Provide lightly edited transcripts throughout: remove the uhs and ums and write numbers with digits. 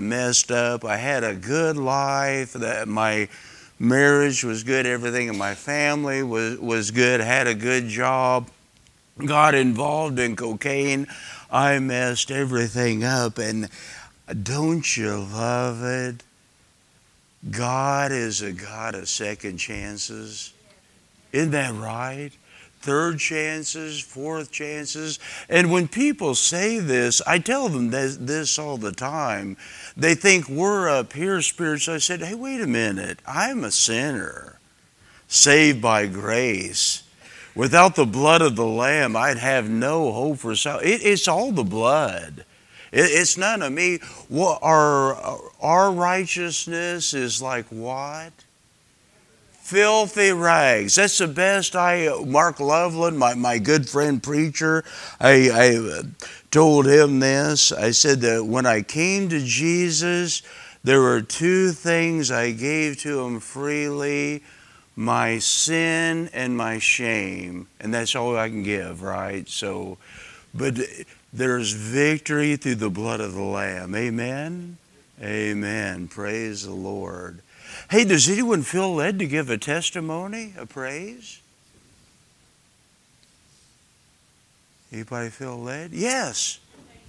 messed up. I had a good life. That my marriage was good. Everything in my family was good. Had a good job. Got involved in cocaine. I messed everything up. And don't you love it? God is a God of second chances. Isn't that right? Third chances, fourth chances. And when people say this, I tell them this all the time. They think we're up here spiritually. I said, hey, wait a minute. I'm a sinner, saved by grace. Without the blood of the Lamb, I'd have no hope for salvation. It's all the blood. It's none of me. Our righteousness is like what? Filthy rags. That's the best. Mark Loveland, my good friend preacher, I told him this. I said that when I came to Jesus, there were two things I gave to him freely: my sin and my shame. And that's all I can give, right? So, but there's victory through the blood of the Lamb. Amen? Amen. Praise the Lord. Hey, does anyone feel led to give a testimony, a praise? Anybody feel led? Yes.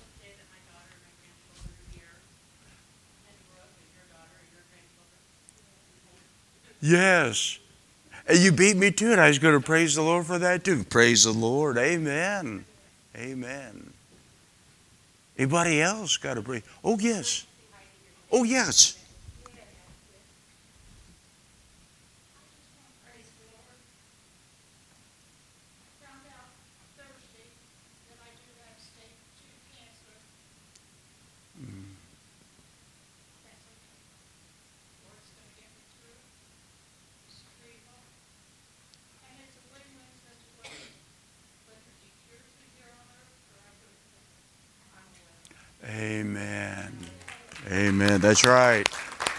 Yes. And you beat me to it. I was going to praise the Lord for that too. Praise the Lord. Amen. Amen. Anybody else got a praise? Oh, yes. Oh, yes. Amen. Amen. That's right.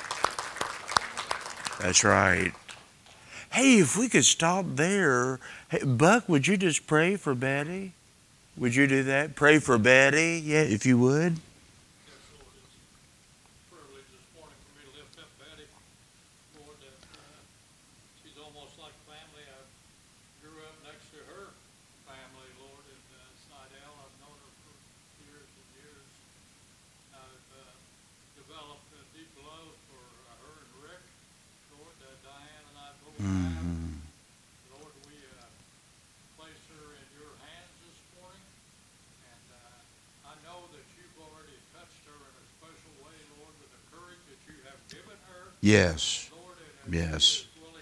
That's right. Hey, if we could stop there. Hey, Buck, would you just pray for Betty? Would you do that? Pray for Betty? Yeah, if you would. Yes. Yes.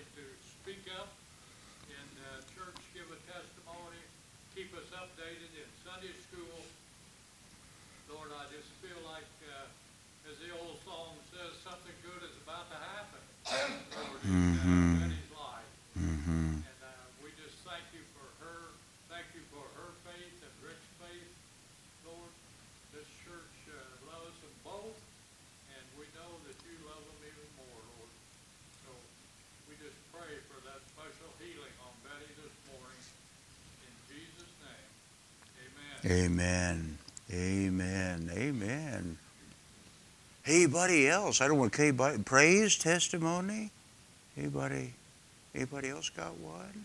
Mm-hmm. Mm-hmm. We just thank you for her. Thank you for her faith and Rick's faith, Lord. This church loves them both, and we know that you love them even more, Lord. So we just pray for that special healing on Betty this morning. In Jesus' name, amen. Amen. Amen. Amen. Anybody else? I don't want to praise, testimony. Anybody else got one?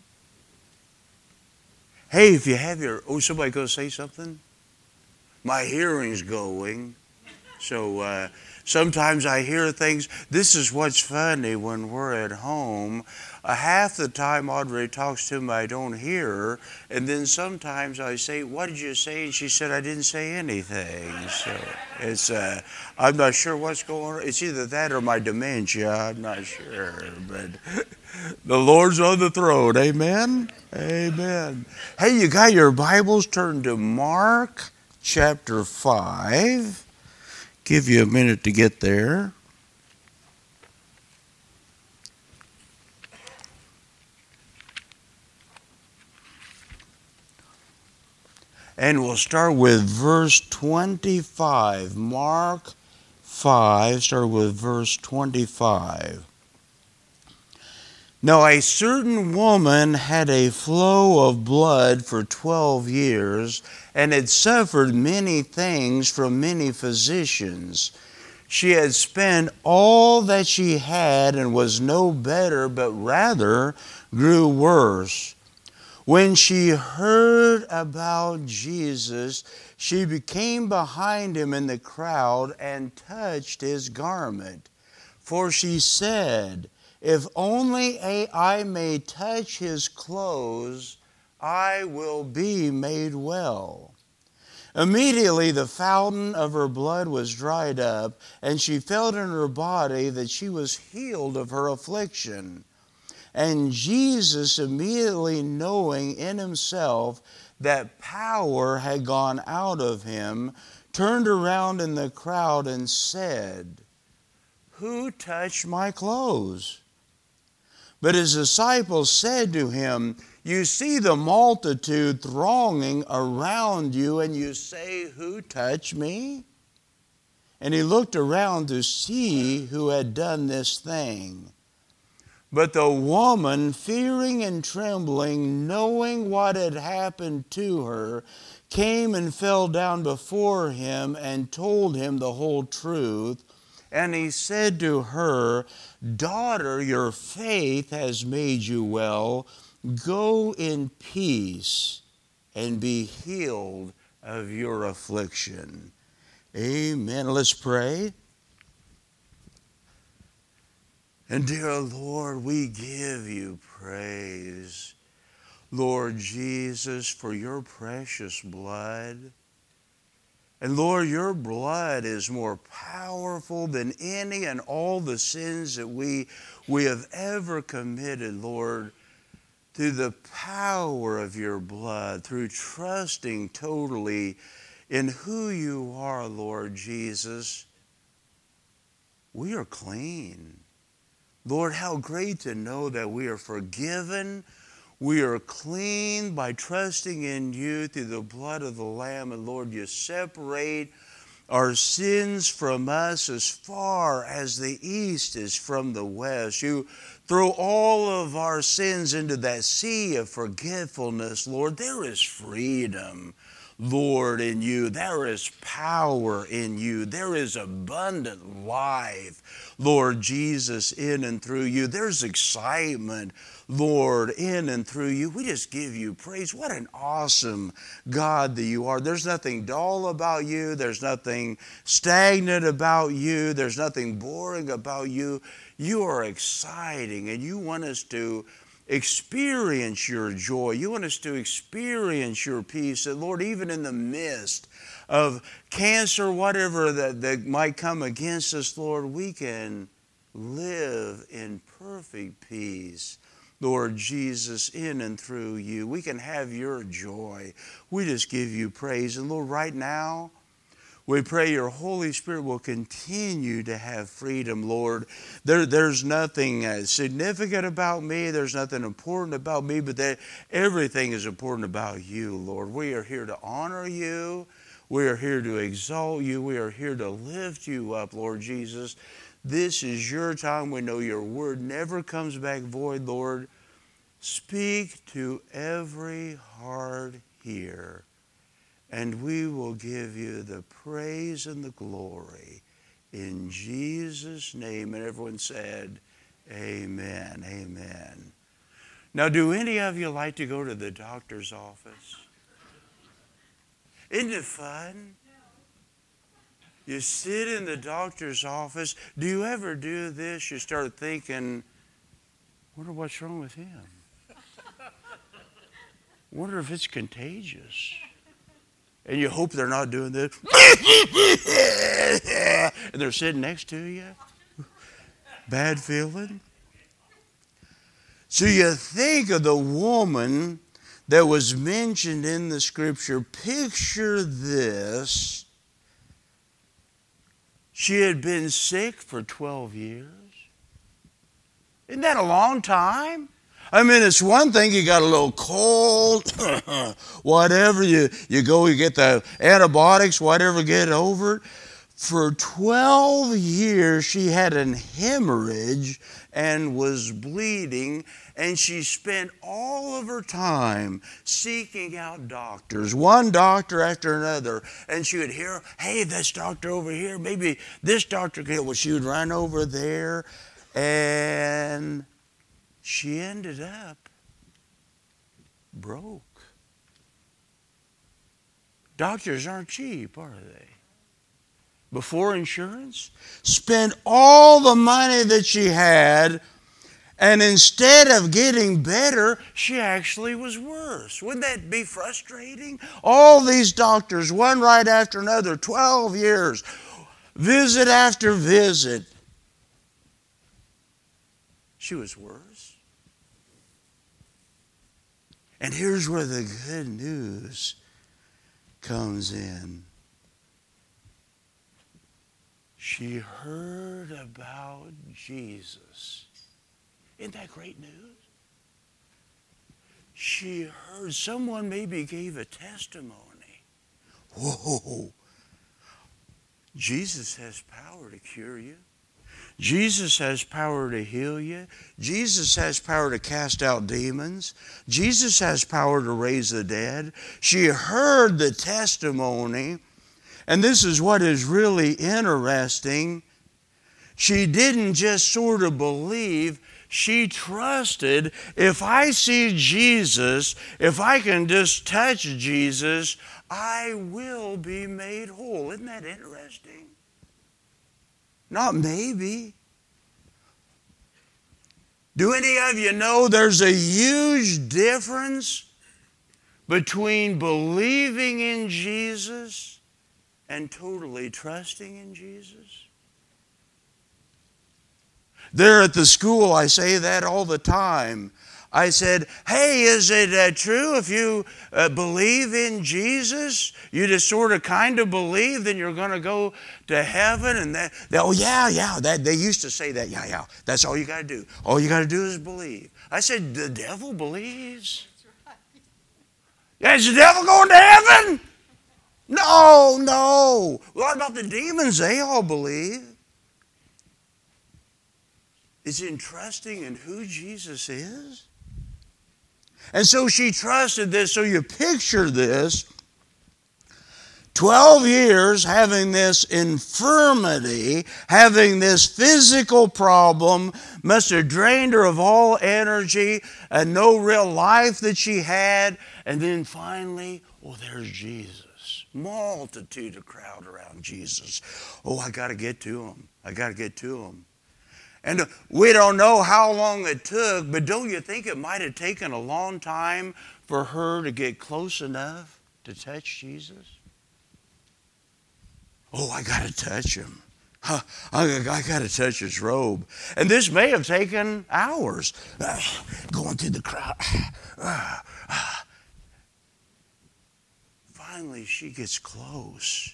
Hey, if you have somebody going to say something? My hearing's going. So sometimes I hear things. This is what's funny when we're at home. Half the time Audrey talks to me, I don't hear her. And then sometimes I say, what did you say? And she said, I didn't say anything. So it's, I'm not sure what's going on. It's either that or my dementia. I'm not sure. But the Lord's on the throne. Amen? Amen. Hey, you got your Bibles? Turn to Mark chapter 5. Give you a minute to get there. And we'll start with verse 25. Mark 5, start with verse 25. Now a certain woman had a flow of blood for 12 years and had suffered many things from many physicians. She had spent all that she had and was no better, but rather grew worse. When she heard about Jesus, she came behind him in the crowd and touched his garment. For she said, "If only I may touch his clothes, I will be made well." Immediately the fountain of her blood was dried up, and she felt in her body that she was healed of her affliction. And Jesus, immediately knowing in himself that power had gone out of him, turned around in the crowd and said, "Who touched my clothes?" But his disciples said to him, "You see the multitude thronging around you, and you say, 'Who touched me?'" And he looked around to see who had done this thing. But the woman, fearing and trembling, knowing what had happened to her, came and fell down before him and told him the whole truth. And he said to her, "Daughter, your faith has made you well. Go in peace and be healed of your affliction." Amen. Let's pray. And dear Lord, we give you praise, Lord Jesus, for your precious blood. And Lord, your blood is more powerful than any and all the sins that we have ever committed, Lord. Through the power of your blood, through trusting totally in who you are, Lord Jesus, we are clean. Lord, how great to know that we are forgiven. We are clean by trusting in you through the blood of the Lamb. And Lord, you separate our sins from us as far as the east is from the west. You throw all of our sins into that sea of forgetfulness. Lord, there is freedom, Lord, in you. There is power in you. There is abundant life, Lord Jesus, in and through you. There's excitement, Lord, in and through you. We just give you praise. What an awesome God that you are. There's nothing dull about you. There's nothing stagnant about you. There's nothing boring about you. You are exciting, and you want us to experience your joy. You want us to experience your peace. That, Lord, even in the midst of cancer, whatever that might come against us, Lord, we can live in perfect peace, Lord Jesus, in and through you. We can have your joy. We just give you praise. And Lord, right now, we pray your Holy Spirit will continue to have freedom, Lord. There's nothing significant about me. There's nothing important about me, but that everything is important about you, Lord. We are here to honor you. We are here to exalt you. We are here to lift you up, Lord Jesus. This is your time. We know your word never comes back void, Lord. Speak to every heart here, and we will give you the praise and the glory in Jesus' name. And everyone said, amen, amen. Now, do any of you like to go to the doctor's office? Isn't it fun? You sit in the doctor's office. Do you ever do this? You start thinking, wonder what's wrong with him. Wonder if it's contagious. And you hope they're not doing this. And they're sitting next to you. Bad feeling. So you think of the woman that was mentioned in the scripture. Picture this. She had been sick for 12 years. Isn't that a long time? I mean, it's one thing, you got a little cold, whatever, you go, you get the antibiotics, whatever, get over it. For 12 years, she had an hemorrhage and was bleeding, and she spent all of her time seeking out doctors, one doctor after another. And she would hear, hey, this doctor over here, maybe this doctor could. Well, she would run over there, and she ended up broke. Doctors aren't cheap, are they? Before insurance, spent all the money that she had, and instead of getting better, she actually was worse. Wouldn't that be frustrating? All these doctors, one right after another, 12 years, visit after visit. She was worse. And here's where the good news comes in. She heard about Jesus. Isn't that great news? She heard someone maybe gave a testimony. Whoa! Jesus has power to cure you. Jesus has power to heal you. Jesus has power to cast out demons. Jesus has power to raise the dead. She heard the testimony. And this is what is really interesting. She didn't just sort of believe, she trusted, if I see Jesus, if I can just touch Jesus, I will be made whole. Isn't that interesting? Not maybe. Do any of you know there's a huge difference between believing in Jesus and totally trusting in Jesus? There at the school, I say that all the time. I said, hey, is it true if you believe in Jesus, you just sort of kind of believe, then you're going to go to heaven? And they used to say that, yeah, that's all you got to do. All you got to do is believe. I said, the devil believes. Yeah, is the devil going to heaven? No. What about the demons? They all believe. It's in trusting in who Jesus is. And so she trusted this. So you picture this. 12 years having this infirmity, having this physical problem, must have drained her of all energy and no real life that she had. And then finally, there's Jesus. Multitude of crowd around Jesus. I got to get to him. I got to get to him. And we don't know how long it took, but don't you think it might have taken a long time for her to get close enough to touch Jesus? I got to touch him. I got to touch his robe. And this may have taken hours. Going through the crowd. Finally, she gets close.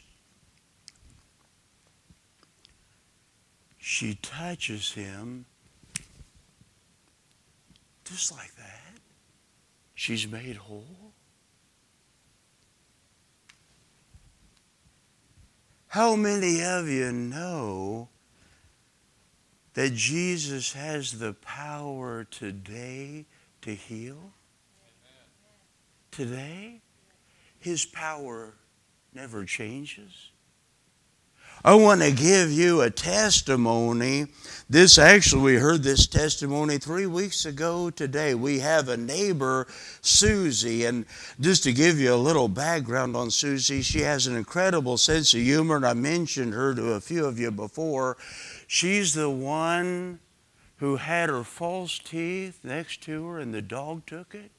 She touches him just like that. She's made whole. How many of you know that Jesus has the power today to heal? Today, his power never changes. I want to give you a testimony. We heard this testimony 3 weeks ago today. We have a neighbor, Susie, and just to give you a little background on Susie, she has an incredible sense of humor, and I mentioned her to a few of you before. She's the one who had her false teeth next to her and the dog took it.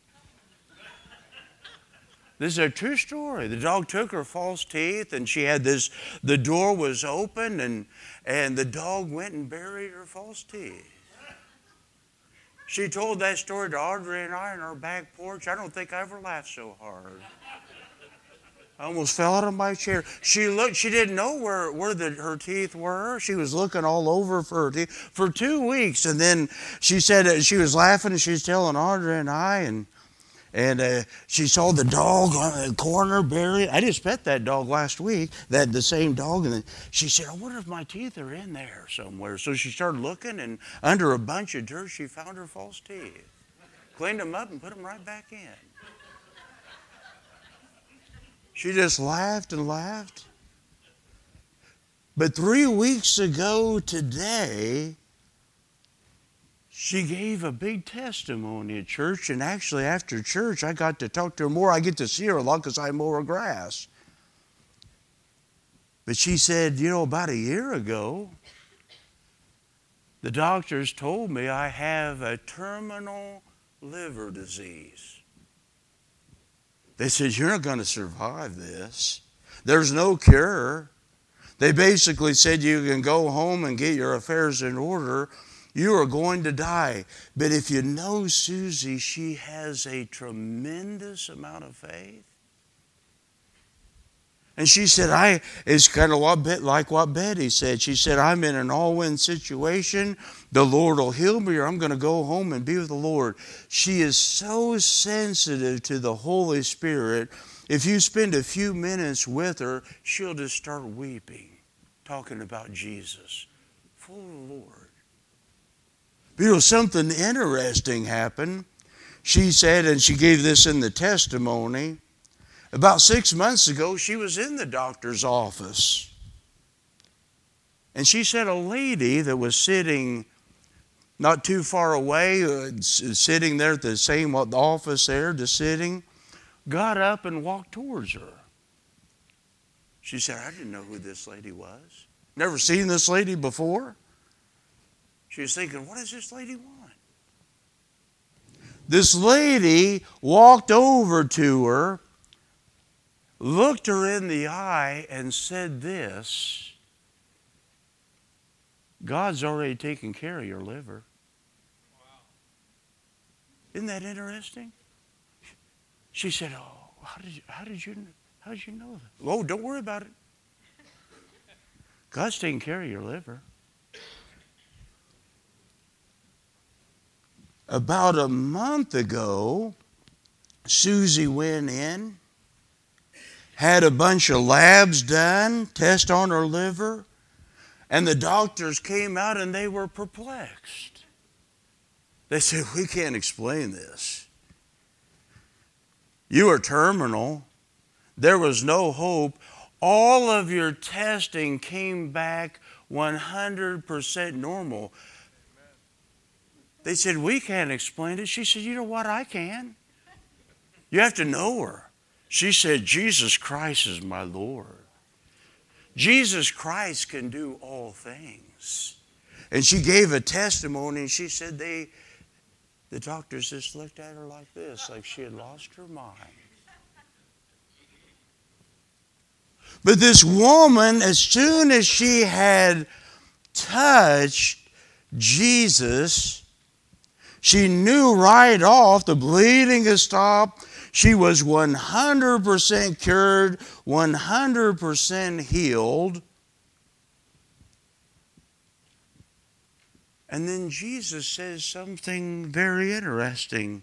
This is a true story. The dog took her false teeth, and she had this, the door was open, and the dog went and buried her false teeth. She told that story to Audrey and I on our back porch. I don't think I ever laughed so hard. I almost fell out of my chair. She didn't know where her teeth were. She was looking all over for her teeth for 2 weeks. And then she said she was laughing, and she was telling Audrey and I, and And she saw the dog on the corner buried. I just pet that dog last week, the same dog. And then she said, I wonder if my teeth are in there somewhere. So she started looking, and under a bunch of dirt, she found her false teeth. Cleaned them up and put them right back in. She just laughed and laughed. But 3 weeks ago today, she gave a big testimony at church, and actually after church, I got to talk to her more. I get to see her a lot because I mow her grass. But she said, about a year ago, the doctors told me I have a terminal liver disease. They said, you're not going to survive this. There's no cure. They basically said you can go home and get your affairs in order. You are going to die. But if you know Susie, she has a tremendous amount of faith. And she said, it's kind of a bit like what Betty said. She said, I'm in an all-in situation. The Lord will heal me, or I'm going to go home and be with the Lord. She is so sensitive to the Holy Spirit. If you spend a few minutes with her, she'll just start weeping, talking about Jesus, full of the Lord. Something interesting happened. She said, and she gave this in the testimony, about 6 months ago, she was in the doctor's office. And she said a lady that was sitting not too far away, sitting there at the same office there, just sitting, got up and walked towards her. She said, I didn't know who this lady was. Never seen this lady before. She was thinking, what does this lady want? This lady walked over to her, looked her in the eye, and said this, God's already taken care of your liver. Wow. Isn't that interesting? She said, oh, how did you know that? Oh, don't worry about it. God's taking care of your liver. About a month ago, Susie went in, had a bunch of labs done, test on her liver, and the doctors came out and they were perplexed. They said, we can't explain this. You are terminal. There was no hope. All of your testing came back 100% normal. They said, we can't explain it. She said, you know what? I can. You have to know her. She said, Jesus Christ is my Lord. Jesus Christ can do all things. And she gave a testimony, and she said the doctors just looked at her like this, like she had lost her mind. But this woman, as soon as she had touched Jesus, she knew right off the bleeding had stopped. She was 100% cured, 100% healed. And then Jesus says something very interesting.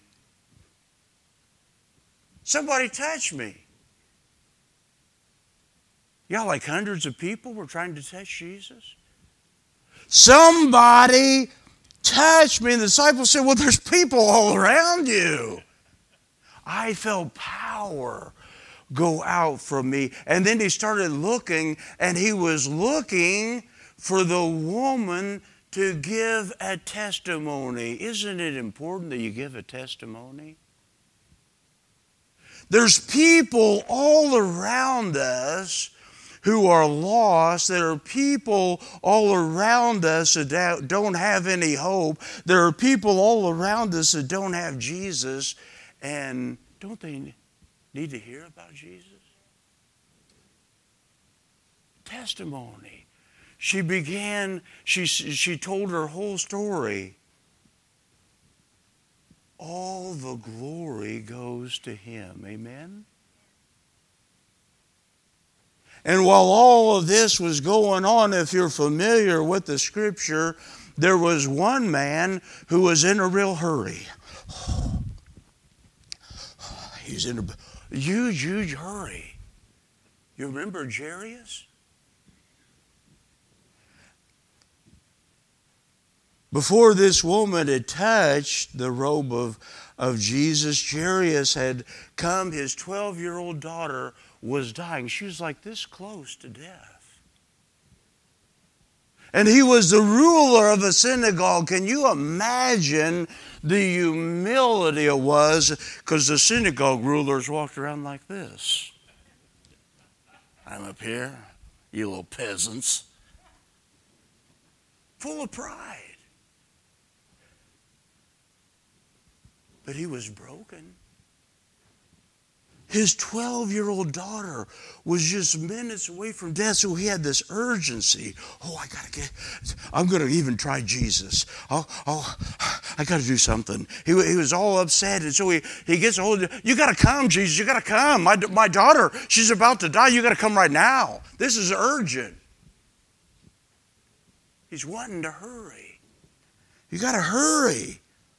Somebody touch me. Yeah, like hundreds of people were trying to touch Jesus. Somebody touch me. And the disciples said, well, there's people all around you. I felt power go out from me. And then he started looking, and he was looking for the woman to give a testimony. Isn't it important that you give a testimony? There's people all around us who are lost. There are people all around us that don't have any hope. There are people all around us that don't have Jesus. And don't they need to hear about Jesus? Testimony. She told her whole story. All the glory goes to Him. Amen? And while all of this was going on, if you're familiar with the Scripture, there was one man who was in a real hurry. He's in a huge hurry. You remember Jairus? Before this woman had touched the robe of Jesus, Jairus had come. His 12-year-old daughter was dying. She was like this close to death. And he was the ruler of a synagogue. Can you imagine the humility it was? Because the synagogue rulers walked around like this. I'm up here, you little peasants. Full of pride. But he was broken. His 12-year-old daughter was just minutes away from death, so he had this urgency. Oh, I'm going to even try Jesus. I got to do something. He was all upset, and so he gets a hold of, you got to come, Jesus, you got to come. My daughter, she's about to die. You got to come right now. This is urgent. He's wanting to hurry. You got to hurry.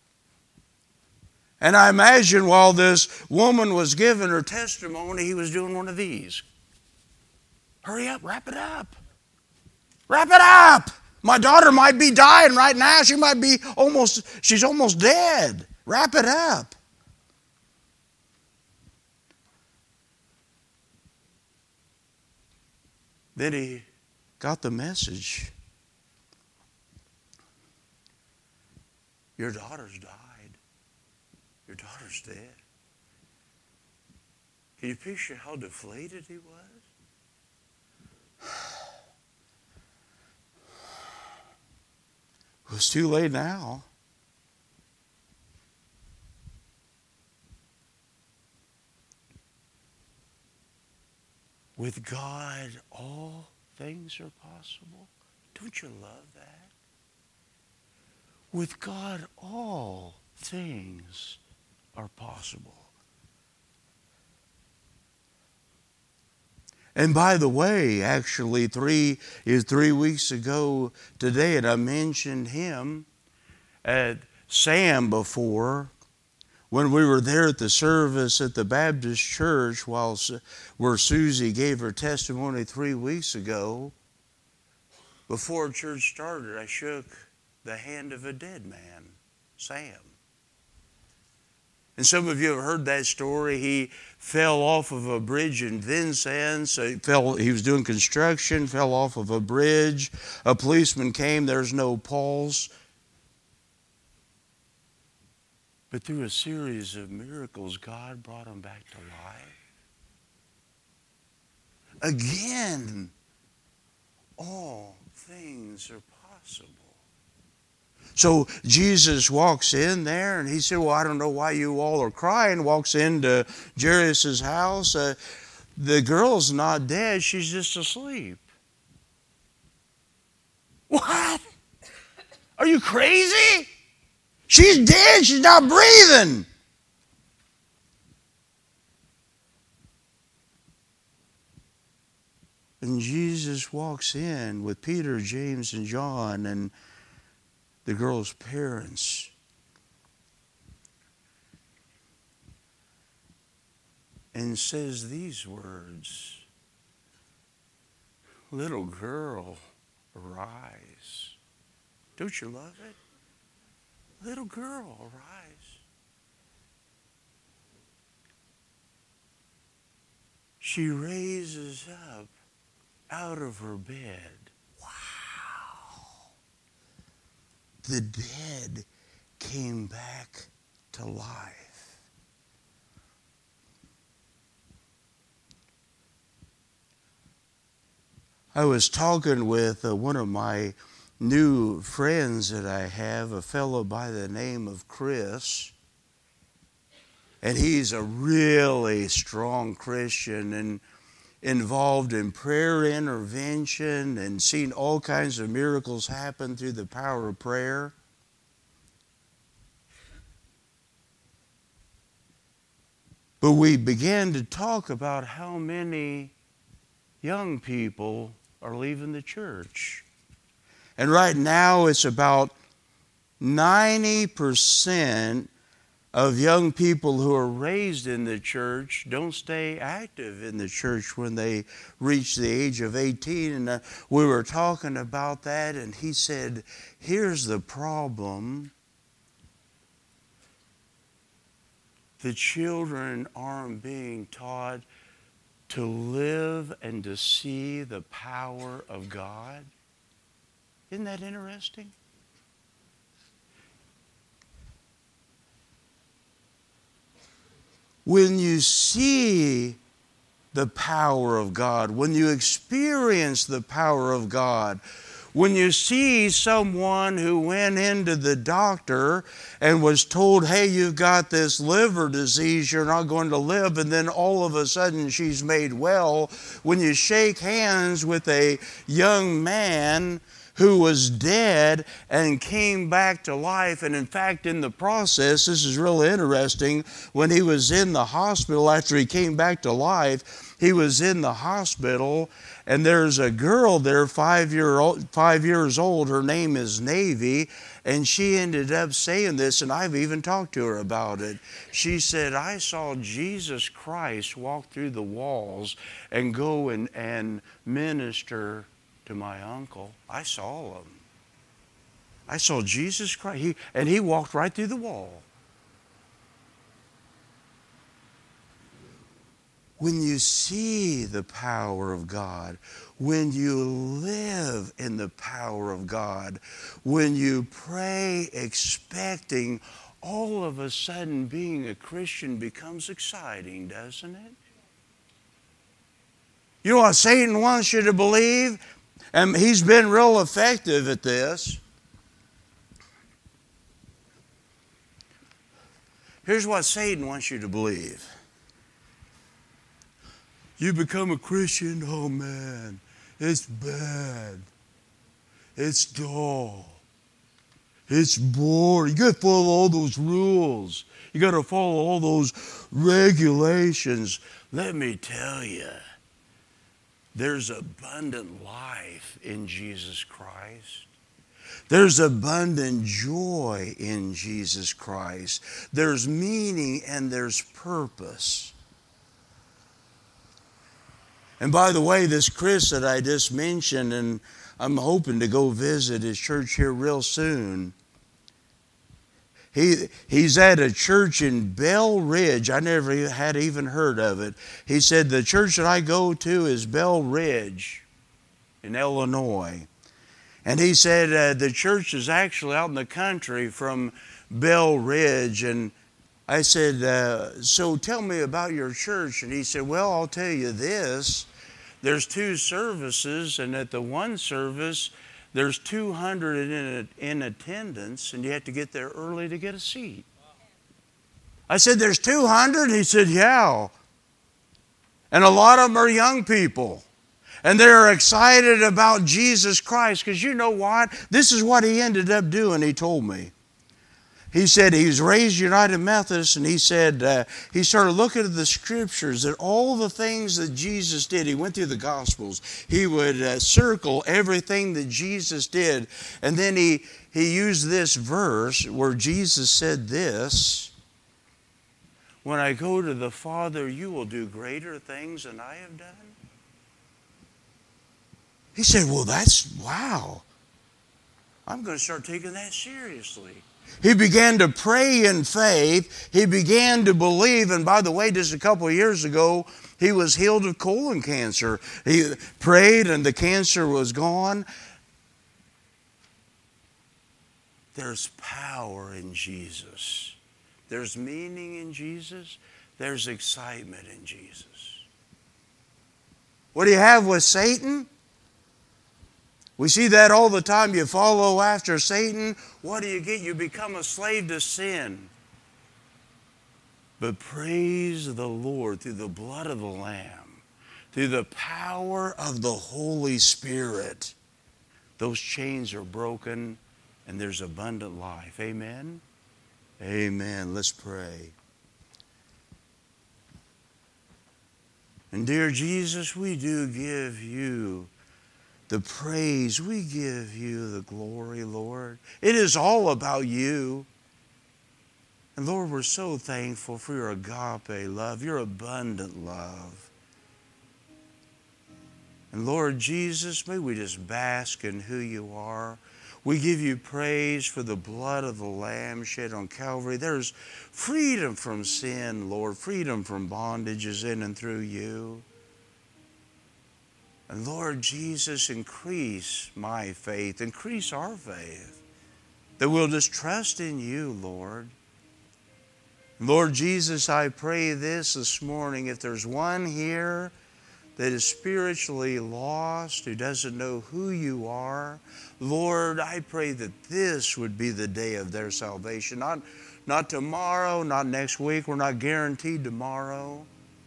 And I imagine while this woman was giving her testimony, he was doing one of these. Hurry up, wrap it up. Wrap it up. My daughter might be dying right now. She's almost dead. Wrap it up. Then he got the message. Your daughter's died. Your daughter's dead. Can you picture how deflated he was? It was too late now. With God, all things are possible. Don't you love that? With God, all things are possible. And by the way, actually 3 weeks ago today, and I mentioned him at Sam before, when we were there at the service at the Baptist church where Susie gave her testimony 3 weeks ago. Before church started, I shook the hand of a dead man, Sam. And some of you have heard that story. He fell off of a bridge in Vincennes. He was doing construction, fell off of a bridge. A policeman came. There's no pulse. But through a series of miracles, God brought him back to life. Again, all things are possible. So Jesus walks in there and he said, well, I don't know why you all are crying. Walks into Jairus' house. The girl's not dead. She's just asleep. What? Are you crazy? She's dead. She's not breathing. And Jesus walks in with Peter, James, and John, and the girl's parents. And says these words, little girl, arise. Don't you love it? Little girl, arise. She raises up out of her bed. The dead came back to life. I was talking with one of my new friends that I have, a fellow by the name of Chris. And he's a really strong Christian and involved in prayer intervention and seen all kinds of miracles happen through the power of prayer. But we began to talk about how many young people are leaving the church. And right now it's about 90% of young people who are raised in the church don't stay active in the church when they reach the age of 18. And we were talking about that, and he said, here's the problem. The children aren't being taught to live and to see the power of God. Isn't that interesting? When you see the power of God, when you experience the power of God, when you see someone who went into the doctor and was told, hey, you've got this liver disease, you're not going to live, and then all of a sudden she's made well, when you shake hands with a young man who was dead and came back to life, and in fact in the process, this is really interesting, when he was in the hospital after he came back to life, he was in the hospital, and there's a girl there, 5 years old. Her name is Navy, and she ended up saying this, and I've even talked to her about it. She said, I saw Jesus Christ walk through the walls and go and minister to my uncle. I saw him. I saw Jesus Christ. He walked right through the wall. When you see the power of God, when you live in the power of God, when you pray expecting, all of a sudden being a Christian becomes exciting, doesn't it? You know what Satan wants you to believe? And he's been real effective at this. Here's what Satan wants you to believe. You become a Christian, oh man, it's bad. It's dull. It's boring. You got to follow all those rules. You got to follow all those regulations. Let me tell you, there's abundant life in Jesus Christ. There's abundant joy in Jesus Christ. There's meaning and there's purpose. And by the way, this Chris that I just mentioned, and I'm hoping to go visit his church here real soon. He's at a church in Bell Ridge. I never had even heard of it. He said, the church that I go to is Bell Ridge in Illinois. And he said, the church is actually out in the country from Bell Ridge. And I said, so tell me about your church. And he said, well, I'll tell you this. There's 2 services, and at the one service, there's 200 in attendance, and you have to get there early to get a seat. I said, there's 200? He said, yeah. And a lot of them are young people. And they're excited about Jesus Christ, because you know what? This is what he ended up doing, he told me. He said he was raised United Methodist, and he said he started looking at the Scriptures, that all the things that Jesus did, he went through the Gospels, he would circle everything that Jesus did, and then he used this verse where Jesus said this, when I go to the Father, you will do greater things than I have done. He said, well, wow. I'm going to start taking that seriously. He began to pray in faith. He began to believe. And by the way, just a couple of years ago, he was healed of colon cancer. He prayed and the cancer was gone. There's power in Jesus. There's meaning in Jesus. There's excitement in Jesus. What do you have with Satan? We see that all the time. You follow after Satan. What do you get? You become a slave to sin. But praise the Lord, through the blood of the Lamb, through the power of the Holy Spirit, those chains are broken and there's abundant life. Amen? Amen. Let's pray. And dear Jesus, we do give you the praise. We give you the glory, Lord. It is all about you. And Lord, we're so thankful for your agape love, your abundant love. And Lord Jesus, may we just bask in who you are. We give you praise for the blood of the Lamb shed on Calvary. There's freedom from sin, Lord, freedom from bondages in and through you. And Lord Jesus, increase my faith, increase our faith, that we'll just trust in you, Lord. Lord Jesus, I pray this morning, if there's one here that is spiritually lost, who doesn't know who you are, Lord, I pray that this would be the day of their salvation. Not tomorrow, not next week. We're not guaranteed tomorrow.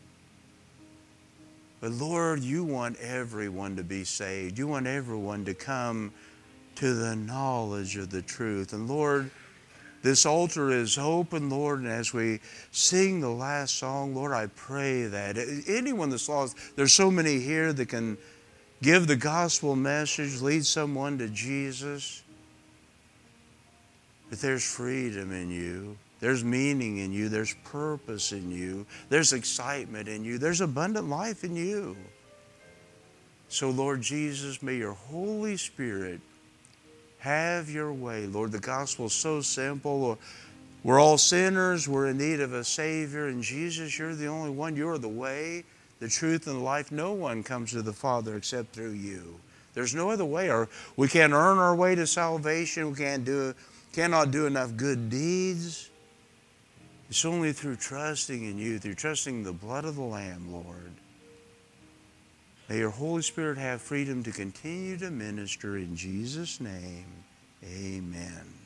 But Lord, you want everyone to be saved. You want everyone to come to the knowledge of the truth. And Lord, this altar is open, Lord, and as we sing the last song, Lord, I pray that anyone that's lost, there's so many here that can give the gospel message, lead someone to Jesus. But there's freedom in you. There's meaning in you. There's purpose in you. There's excitement in you. There's abundant life in you. So, Lord Jesus, may your Holy Spirit have your way. Lord, the gospel is so simple. We're all sinners. We're in need of a Savior. And Jesus, you're the only one. You're the way, the truth, and the life. No one comes to the Father except through you. There's no other way. We can't earn our way to salvation. We cannot do enough good deeds. It's only through trusting in you, through trusting the blood of the Lamb, Lord. May your Holy Spirit have freedom to continue to minister in Jesus' name. Amen.